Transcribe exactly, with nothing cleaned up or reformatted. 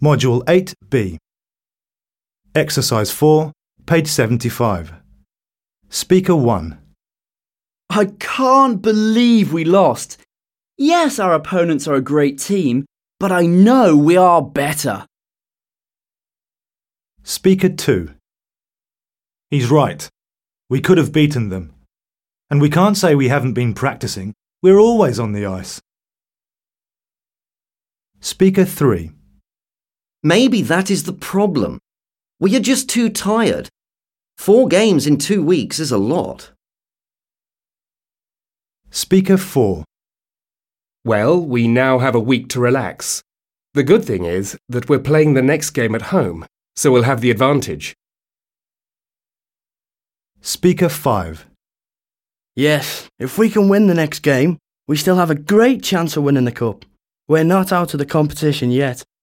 Module eight B. Exercise four, page seventy-five. Speaker one. I can't believe we lost. Yes, our opponents are a great team, but I know we are better. Speaker two. He's right. We could have beaten them. And we can't say we haven't been practicing. We're always on the ice. Speaker three. Maybe that is the problem. We are just too tired. Four games in two weeks is a lot. Speaker four. Well, we now have a week to relax. The good thing is that we're playing the next game at home, so we'll have the advantage. Speaker five. Yes, if we can win the next game, we still have a great chance of winning the cup. We're not out of the competition yet.